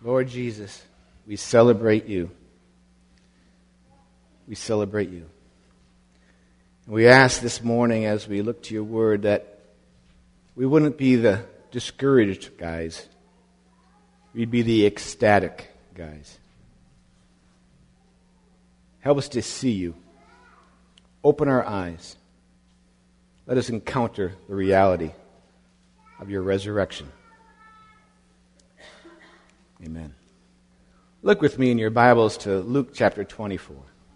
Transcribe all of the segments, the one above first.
Lord Jesus, we celebrate you. We celebrate you. And we ask this morning as we look to your word that we wouldn't be the discouraged guys. We'd be the ecstatic guys. Help us to see you. Open our eyes. Let us encounter the reality of your resurrection. Amen. Look with me in your Bibles to Luke chapter 24.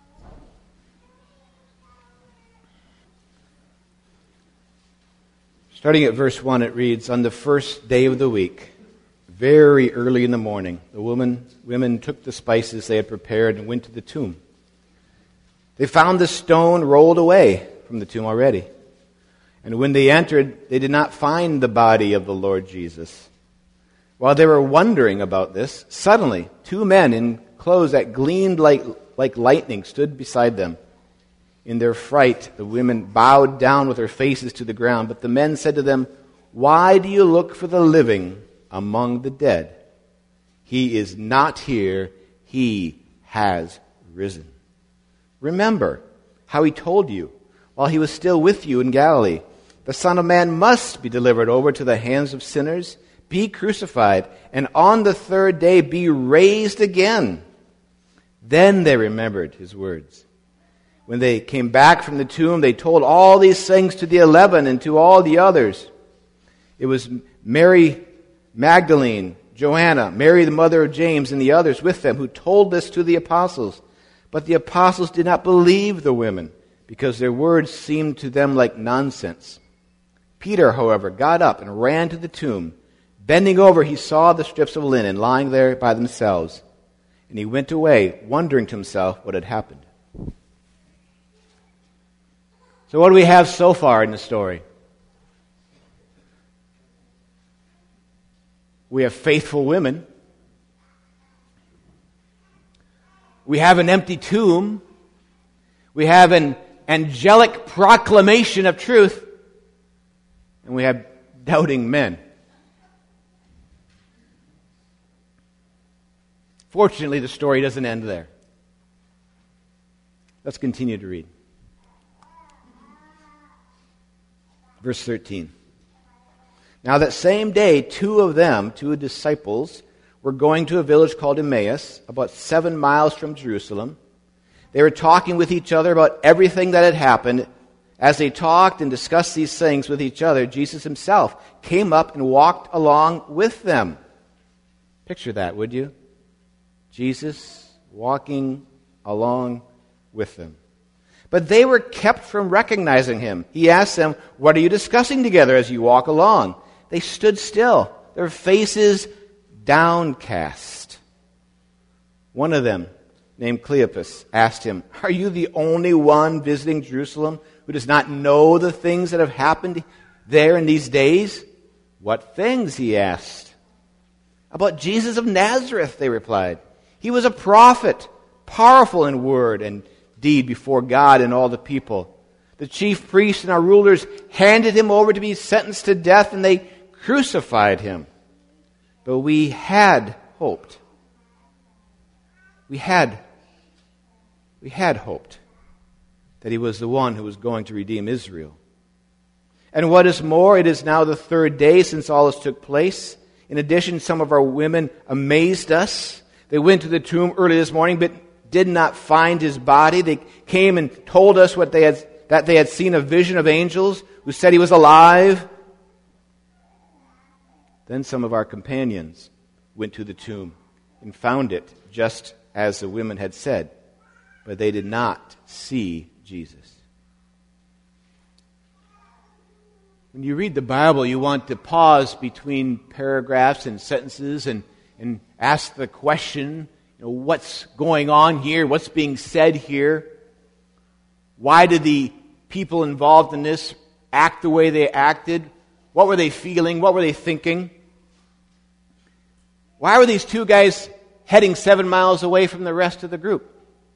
Starting at verse 1, it reads, "On the first day of the week, very early in the morning, the women took the spices they had prepared and went to the tomb. They found the stone rolled away from the tomb already. And when they entered, they did not find the body of the Lord Jesus. While they were wondering about this, suddenly 2 men in clothes that gleamed like lightning stood beside them. In their fright, the women bowed down with their faces to the ground. But the men said to them, 'Why do you look for the living among the dead? He is not here. He has risen. Remember how he told you while he was still with you in Galilee. The Son of Man must be delivered over to the hands of sinners, be crucified, and on the 3rd day be raised again.' Then they remembered his words. When they came back from the tomb, they told all these things to the 11 and to all the others. It was Mary Magdalene, Joanna, Mary the mother of James, and the others with them who told this to the apostles. But the apostles did not believe the women, because their words seemed to them like nonsense. Peter, however, got up and ran to the tomb. Bending over, he saw the strips of linen lying there by themselves. And he went away, wondering to himself what had happened." So what do we have so far in the story? We have faithful women. We have an empty tomb. We have an angelic proclamation of truth. And we have doubting men. Fortunately, the story doesn't end there. Let's continue to read. Verse 13. "Now that same day, 2 disciples, were going to a village called Emmaus, about 7 miles from Jerusalem. They were talking with each other about everything that had happened. As they talked and discussed these things with each other, Jesus himself came up and walked along with them." Picture that, would you? Jesus walking along with them. But they were kept from recognizing him. He asked them, "What are you discussing together as you walk along?" They stood still, their faces downcast. One of them, named Cleopas, asked him, "Are you the only one visiting Jerusalem who does not know the things that have happened there in these days?" "What things?" he asked. "About Jesus of Nazareth," they replied. "He was a prophet, powerful in word and deed before God and all the people. The chief priests and our rulers handed him over to be sentenced to death, and they crucified him. But we had hoped. We had hoped that he was the one who was going to redeem Israel. And what is more, it is now the 3rd day since all this took place. In addition, some of our women amazed us. They went to the tomb early this morning, but did not find his body. They came and told us that they had seen a vision of angels who said he was alive. Then some of our companions went to the tomb and found it just as the women had said, but they did not see Jesus." When you read the Bible, you want to pause between paragraphs and sentences and ask the question, what's going on here? What's being said here? Why did the people involved in this act the way they acted? What were they feeling? What were they thinking? Why were these 2 guys heading 7 miles away from the rest of the group?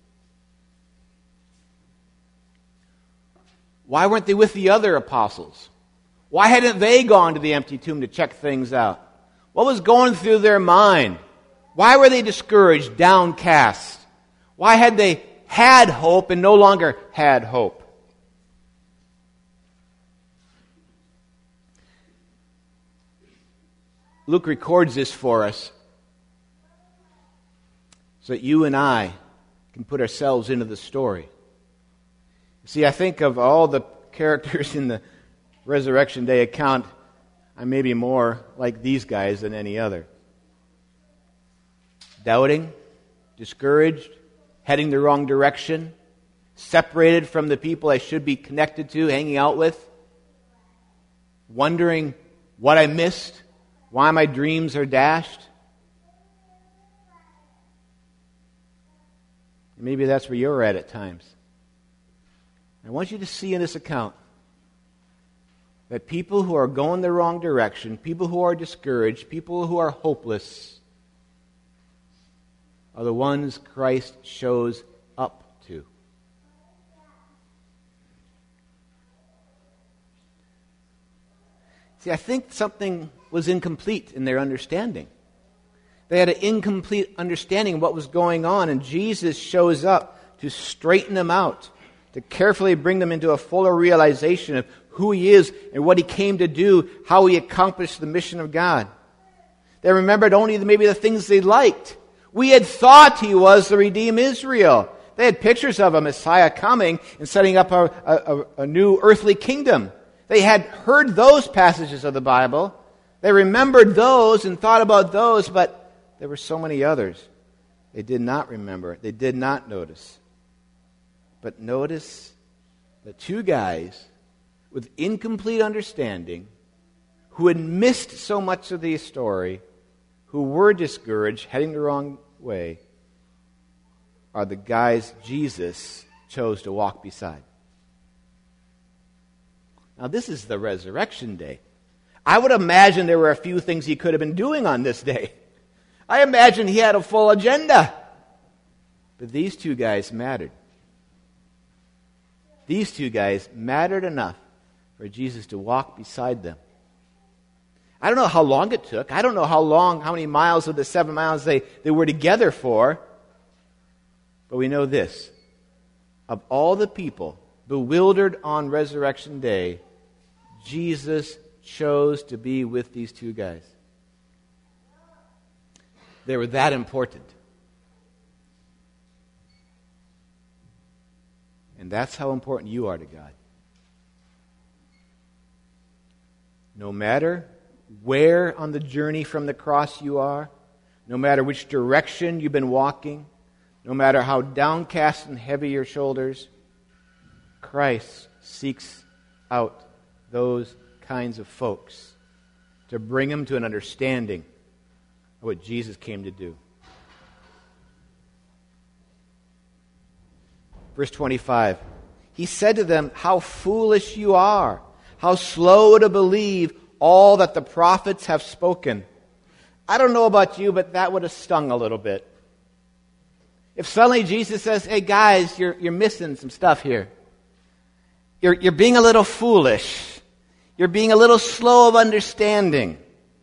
Why weren't they with the other apostles? Why hadn't they gone to the empty tomb to check things out? What was going through their mind? Why were they discouraged, downcast? Why had they had hope and no longer had hope? Luke records this for us so that you and I can put ourselves into the story. See, I think of all the characters in the Resurrection Day account, I may be more like these guys than any other. Doubting, discouraged, heading the wrong direction, separated from the people I should be connected to, hanging out with, wondering what I missed, why my dreams are dashed. Maybe that's where you're at times. I want you to see in this account that people who are going the wrong direction, people who are discouraged, people who are hopeless, are the ones Christ shows up to. See, I think something was incomplete in their understanding. They had an incomplete understanding of what was going on, and Jesus shows up to straighten them out, to carefully bring them into a fuller realization of who He is and what He came to do, how He accomplished the mission of God. They remembered only maybe the things they liked. We had thought He was to redeem Israel. They had pictures of a Messiah coming and setting up a new earthly kingdom. They had heard those passages of the Bible. They remembered those and thought about those, but there were so many others they did not remember. They did not notice. But notice the two guys with incomplete understanding who had missed so much of the story, who were discouraged, heading the wrong way, are the guys Jesus chose to walk beside. Now, this is the Resurrection Day. I would imagine there were a few things He could have been doing on this day. I imagine He had a full agenda. But these two guys mattered. These two guys mattered enough for Jesus to walk beside them. I don't know how long it took. I don't know how many miles of the 7 miles they were together for. But we know this. Of all the people bewildered on Resurrection Day, Jesus chose to be with these two guys. They were that important. And that's how important you are to God. No matter where on the journey from the cross you are, no matter which direction you've been walking, no matter how downcast and heavy your shoulders, Christ seeks out those kinds of folks to bring them to an understanding of what Jesus came to do. Verse 25, He said to them, "How foolish you are, how slow to believe all that the prophets have spoken." I don't know about you, but that would have stung a little bit. If suddenly Jesus says, "Hey guys, you're missing some stuff here. You're being a little foolish. You're being a little slow of understanding."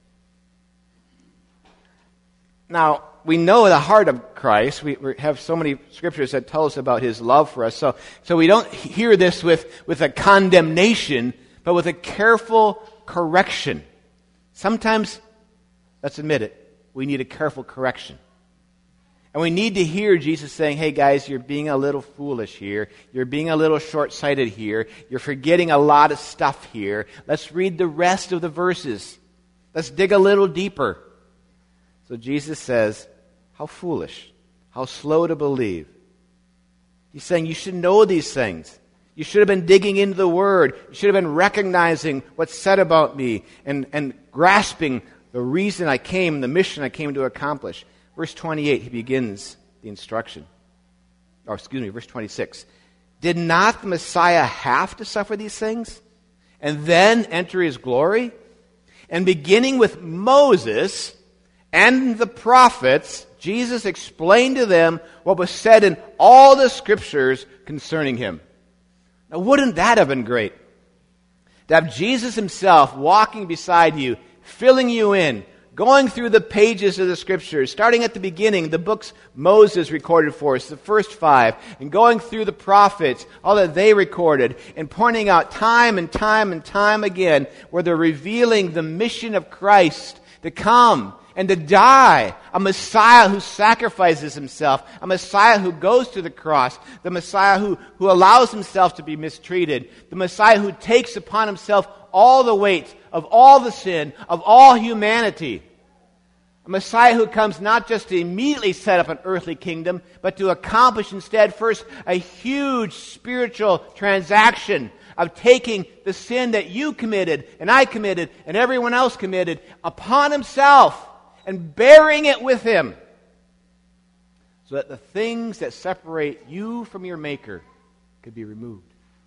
Now, we know the heart of Christ. We have so many scriptures that tell us about His love for us. So we don't hear this with a condemnation, but with a careful correction. Sometimes, let's admit it, we need a careful correction. And we need to hear Jesus saying, "Hey guys, you're being a little foolish here. You're being a little short-sighted here. You're forgetting a lot of stuff here. Let's read the rest of the verses. Let's dig a little deeper." So Jesus says, how foolish, how slow to believe. He's saying you should know these things. You should have been digging into the Word. You should have been recognizing what's said about me and grasping the reason I came, the mission I came to accomplish. Verse 28, He begins the instruction. Verse 26. Did not the Messiah have to suffer these things and then enter His glory? And beginning with Moses and the prophets, Jesus explained to them what was said in all the scriptures concerning Him. Now, wouldn't that have been great? To have Jesus Himself walking beside you, filling you in, going through the pages of the Scriptures, starting at the beginning, the books Moses recorded for us, the first 5, and going through the prophets, all that they recorded, and pointing out time and time and time again where they're revealing the mission of Christ to come and to die, a Messiah who sacrifices himself, a Messiah who goes to the cross, the Messiah who allows himself to be mistreated, the Messiah who takes upon himself all the weight of all the sin of all humanity. A Messiah who comes not just to immediately set up an earthly kingdom, but to accomplish instead first a huge spiritual transaction of taking the sin that you committed and I committed and everyone else committed upon himself and bearing it with him, so that the things that separate you from your Maker could be removed.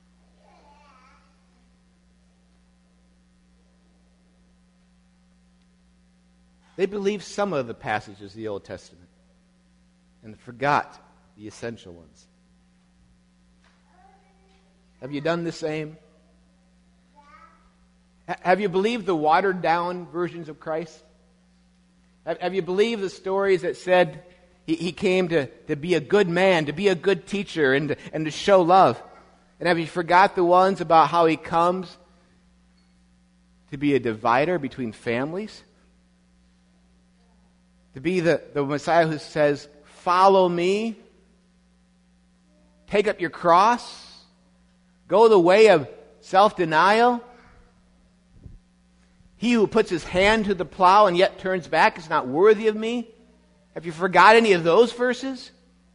They believed some of the passages of the Old Testament and forgot the essential ones. Have you done the same? Have you believed the watered-down versions of Christ? Have you believed the stories that said he came to be a good man, to be a good teacher, and to show love? And have you forgot the ones about how he comes to be a divider between families? To be the Messiah who says, follow me, take up your cross, go the way of self-denial. He who puts his hand to the plow and yet turns back is not worthy of me. Have you forgot any of those verses?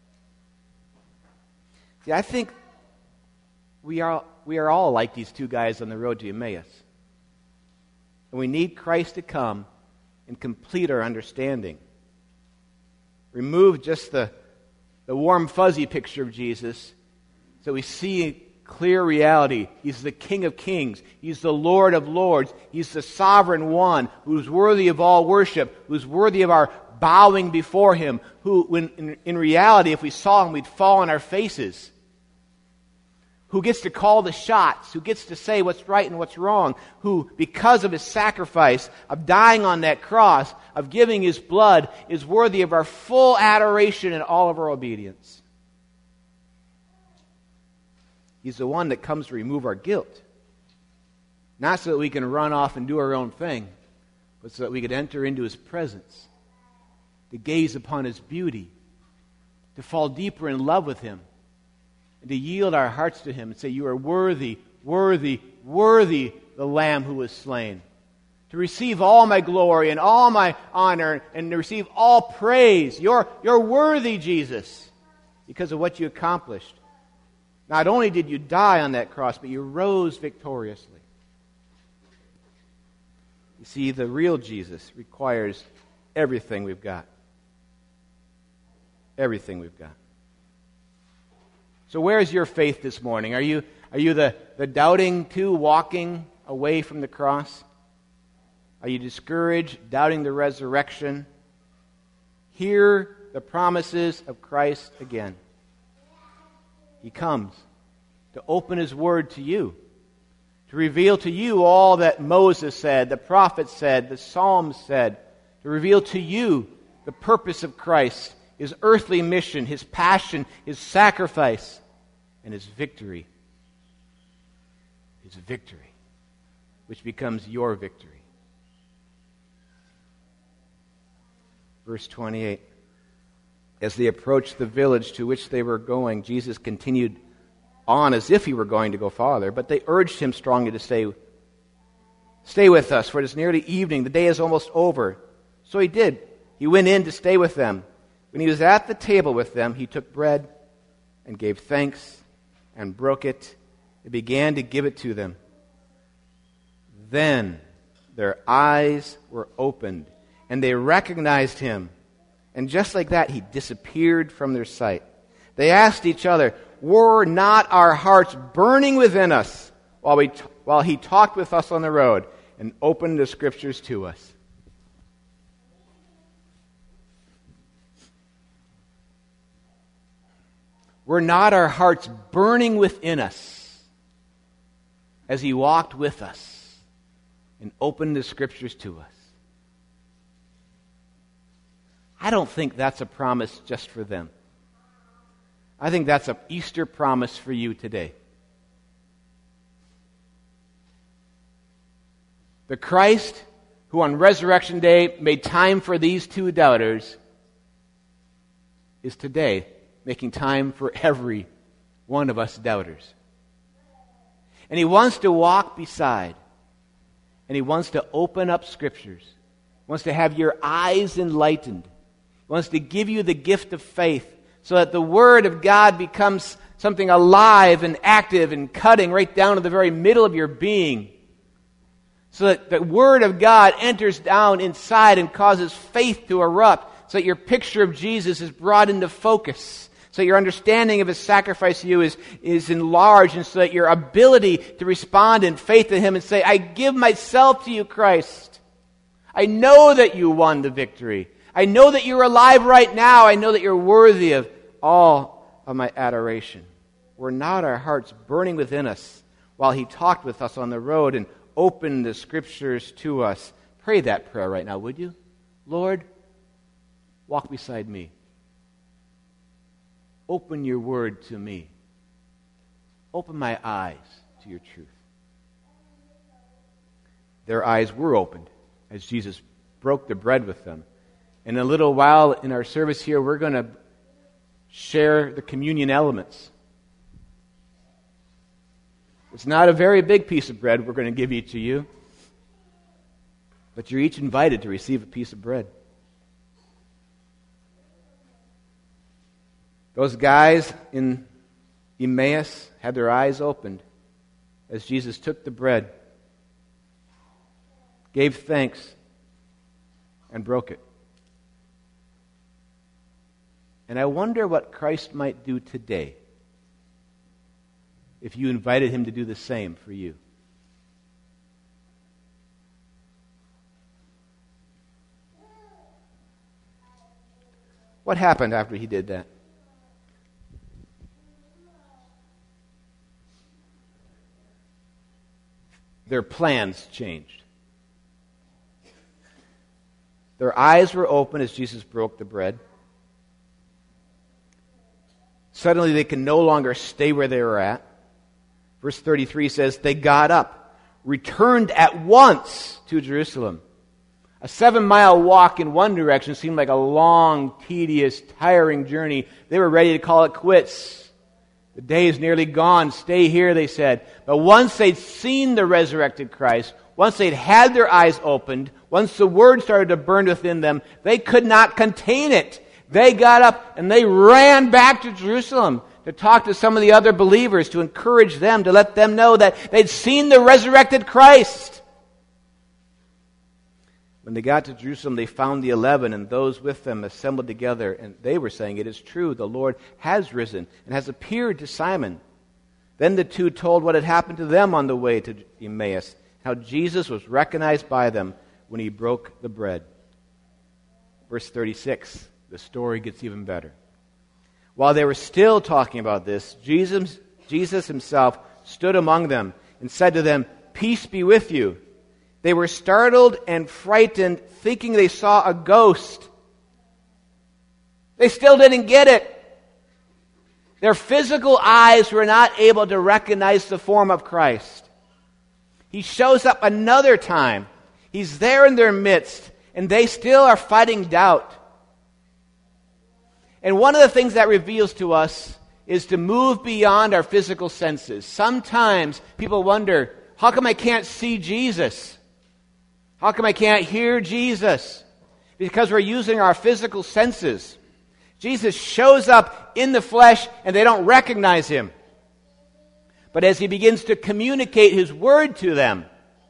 See, I think we are all like these two guys on the road to Emmaus. And we need Christ to come and complete our understanding. Remove just the warm, fuzzy picture of Jesus so we see clear reality. He's the King of Kings. He's the Lord of Lords. He's the Sovereign One who's worthy of all worship, who's worthy of our bowing before Him, who, when in reality, if we saw Him, we'd fall on our faces. Who gets to call the shots, who gets to say what's right and what's wrong, who, because of His sacrifice, of dying on that cross, of giving His blood, is worthy of our full adoration and all of our obedience. He's the one that comes to remove our guilt. Not so that we can run off and do our own thing, but so that we could enter into His presence, to gaze upon His beauty, to fall deeper in love with Him, and to yield our hearts to Him and say, you are worthy, worthy, worthy, the Lamb who was slain. To receive all my glory and all my honor and to receive all praise. You're worthy, Jesus, because of what you accomplished. Not only did you die on that cross, but you rose victoriously. You see, the real Jesus requires everything we've got. Everything we've got. So where is your faith this morning? Are you the doubting too, walking away from the cross? Are you discouraged, doubting the resurrection? Hear the promises of Christ again. He comes to open His Word to you, to reveal to you all that Moses said, the prophets said, the Psalms said, to reveal to you the purpose of Christ, His earthly mission, His passion, His sacrifice, and His victory. His victory, which becomes your victory. Verse 28. As they approached the village to which they were going, Jesus continued on as if He were going to go farther, but they urged Him strongly to stay with us, for it is nearly evening. The day is almost over. So He did. He went in to stay with them. When He was at the table with them, He took bread and gave thanks and broke it and began to give it to them. Then their eyes were opened, and they recognized Him. And just like that, He disappeared from their sight. They asked each other, were not our hearts burning within us while He talked with us on the road and opened the Scriptures to us? Were not our hearts burning within us as He walked with us and opened the Scriptures to us? I don't think that's a promise just for them. I think that's an Easter promise for you today. The Christ who on Resurrection Day made time for these two doubters is today making time for every one of us doubters. And He wants to walk beside. And He wants to open up Scriptures. He wants to have your eyes enlightened. He wants to give you the gift of faith so that the Word of God becomes something alive and active and cutting right down to the very middle of your being. So that the Word of God enters down inside and causes faith to erupt, so that your picture of Jesus is brought into focus, so that your understanding of His sacrifice to you is enlarged, and so that your ability to respond in faith to Him and say, I give myself to you, Christ. I know that you won the victory. I know that you're alive right now. I know that you're worthy of all of my adoration. Were not our hearts burning within us while He talked with us on the road and opened the Scriptures to us? Pray that prayer right now, would you? Lord, walk beside me. Open your Word to me. Open my eyes to your truth. Their eyes were opened as Jesus broke the bread with them. In a little while in our service here, we're going to share the communion elements. It's not a very big piece of bread we're going to give each of you, but you're each invited to receive a piece of bread. Those guys in Emmaus had their eyes opened as Jesus took the bread, gave thanks, and broke it. And I wonder what Christ might do today if you invited Him to do the same for you. What happened after He did that? Their plans changed. Their eyes were open as Jesus broke the bread. Suddenly they can no longer stay where they were at. Verse 33 says, they got up, returned at once to Jerusalem. A 7-mile walk in one direction seemed like a long, tedious, tiring journey. They were ready to call it quits. The day is nearly gone. Stay here, they said. But once they'd seen the resurrected Christ, once they'd had their eyes opened, once the Word started to burn within them, they could not contain it. They got up and they ran back to Jerusalem to talk to some of the other believers, to encourage them, to let them know that they'd seen the resurrected Christ. When they got to Jerusalem, they found the 11 and those with them assembled together, and they were saying, it is true, the Lord has risen and has appeared to Simon. Then the two told what had happened to them on the way to Emmaus, how Jesus was recognized by them when He broke the bread. Verse 36, the story gets even better. While they were still talking about this, Jesus Himself stood among them and said to them, peace be with you. They were startled and frightened, thinking they saw a ghost. They still didn't get it. Their physical eyes were not able to recognize the form of Christ. He shows up another time. He's there in their midst, and they still are fighting doubt. And one of the things that reveals to us is to move beyond our physical senses. Sometimes people wonder, how come I can't see Jesus? How come I can't hear Jesus? Because we're using our physical senses. Jesus shows up in the flesh and they don't recognize Him. But as He begins to communicate His Word to them,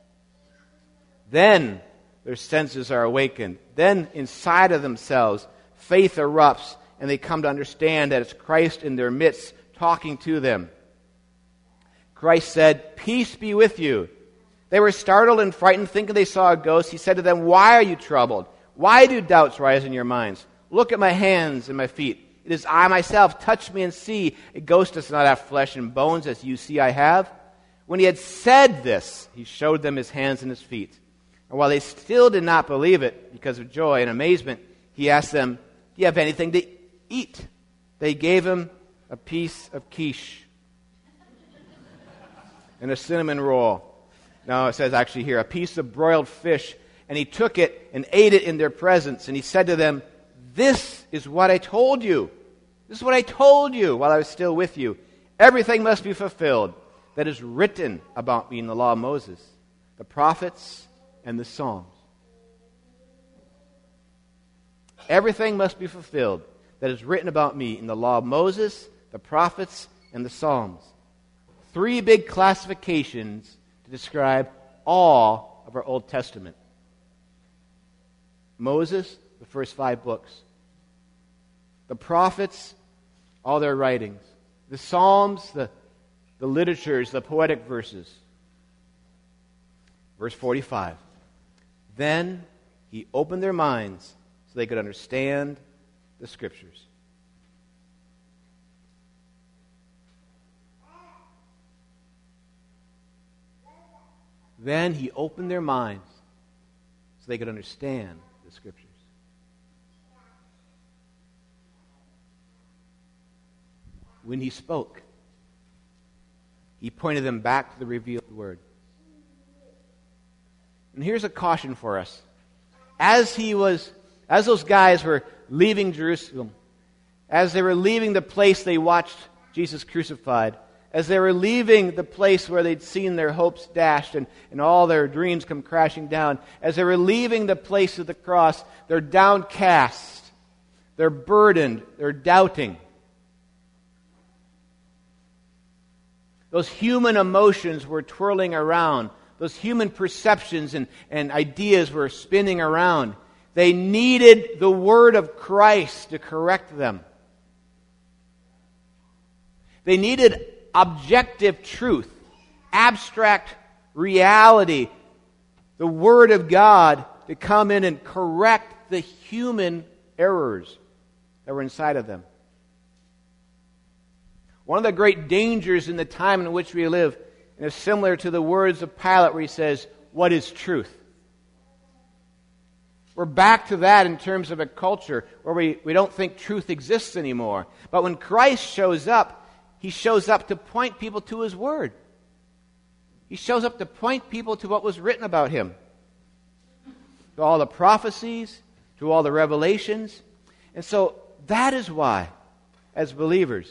then their senses are awakened. Then inside of themselves, faith erupts and they come to understand that it's Christ in their midst talking to them. Christ said, peace be with you. They were startled and frightened, thinking they saw a ghost. He said to them, why are you troubled? Why do doubts rise in your minds? Look at my hands and my feet. It is I myself. Touch me and see. A ghost does not have flesh and bones, as you see I have. When He had said this, He showed them His hands and His feet. And while they still did not believe it, because of joy and amazement, He asked them, Do you have anything to eat? They gave him a piece of quiche and a cinnamon roll. No, it says actually here, a piece of broiled fish. And he took it and ate it in their presence. And he said to them, "This is what I told you. This is what I told you while I was still with you. Everything must be fulfilled that is written about me in the law of Moses, the prophets, and the Psalms." Everything must be fulfilled that is written about me in the law of Moses, the prophets, and the Psalms. 3 big classifications to describe all of our Old Testament. Moses, the first 5 books. The prophets, all their writings. The Psalms, the literatures, the poetic verses. Verse 45. Then he opened their minds so they could understand the Scriptures. Then he opened their minds so they could understand the Scriptures. When he spoke, he pointed them back to the revealed Word. And here's a caution for us. As those guys were leaving Jerusalem, as they were leaving the place they watched Jesus crucified, as they were leaving the place where they'd seen their hopes dashed and all their dreams come crashing down, as they were leaving the place of the cross, they're downcast, they're burdened, they're doubting. Those human emotions were twirling around. Those human perceptions and ideas were spinning around. They needed the Word of Christ to correct them. They needed objective truth, abstract reality, the Word of God to come in and correct the human errors that were inside of them. One of the great dangers in the time in which we live is similar to the words of Pilate where he says, "What is truth?" We're back to that in terms of a culture where we don't think truth exists anymore. But when Christ shows up, he shows up to point people to his Word. He shows up to point people to what was written about him. To all the prophecies, to all the revelations. And so that is why, as believers,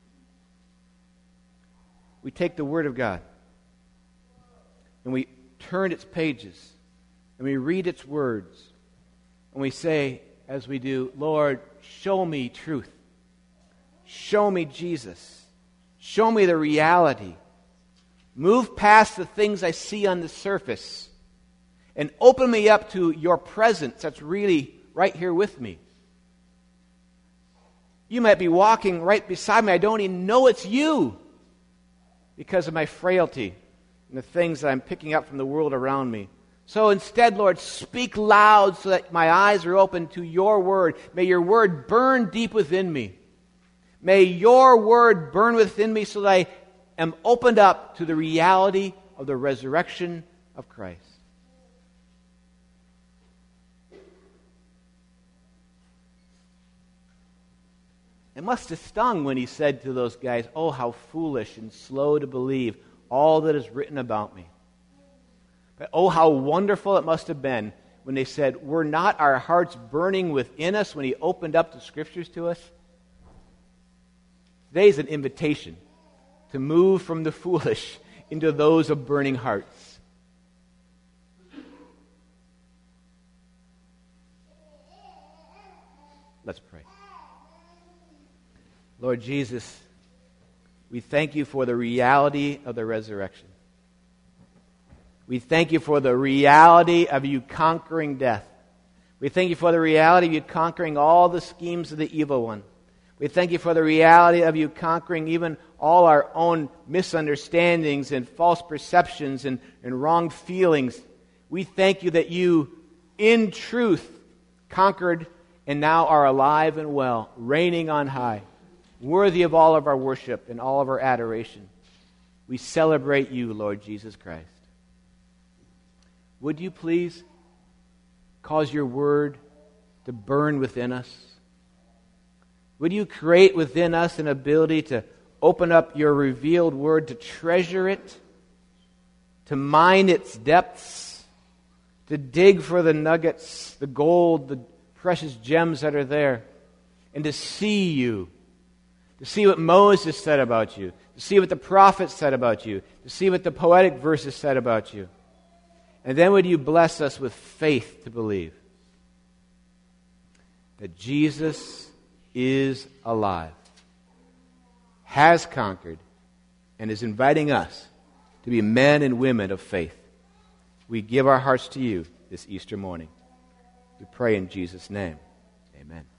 we take the Word of God and we turn its pages and we read its words and we say, as we do, "Lord, show me truth. Show me Jesus. Show me the reality. Move past the things I see on the surface and open me up to your presence that's really right here with me. You might be walking right beside me. I don't even know it's you because of my frailty and the things that I'm picking up from the world around me. So instead, Lord, speak loud so that my eyes are open to your Word. May your Word burn deep within me. May your Word burn within me so that I am opened up to the reality of the resurrection of Christ." It must have stung when he said to those guys, "Oh, how foolish and slow to believe all that is written about me." But oh, how wonderful it must have been when they said, "Were not our hearts burning within us when he opened up the Scriptures to us?" Today's an invitation to move from the foolish into those of burning hearts. Let's pray. Lord Jesus, we thank you for the reality of the resurrection. We thank you for the reality of you conquering death. We thank you for the reality of you conquering all the schemes of the evil one. We thank you for the reality of you conquering even all our own misunderstandings and false perceptions and wrong feelings. We thank you that you, in truth, conquered and now are alive and well, reigning on high, worthy of all of our worship and all of our adoration. We celebrate you, Lord Jesus Christ. Would you please cause your Word to burn within us? Would you create within us an ability to open up your revealed word, to treasure it, to mine its depths, to dig for the nuggets, the gold, the precious gems that are there, and to see you, to see what Moses said about you, to see what the prophets said about you, to see what the poetic verses said about you. And then would you bless us with faith to believe that Jesus is alive, has conquered, and is inviting us to be men and women of faith. We give our hearts to you this Easter morning. We pray in Jesus' name. Amen.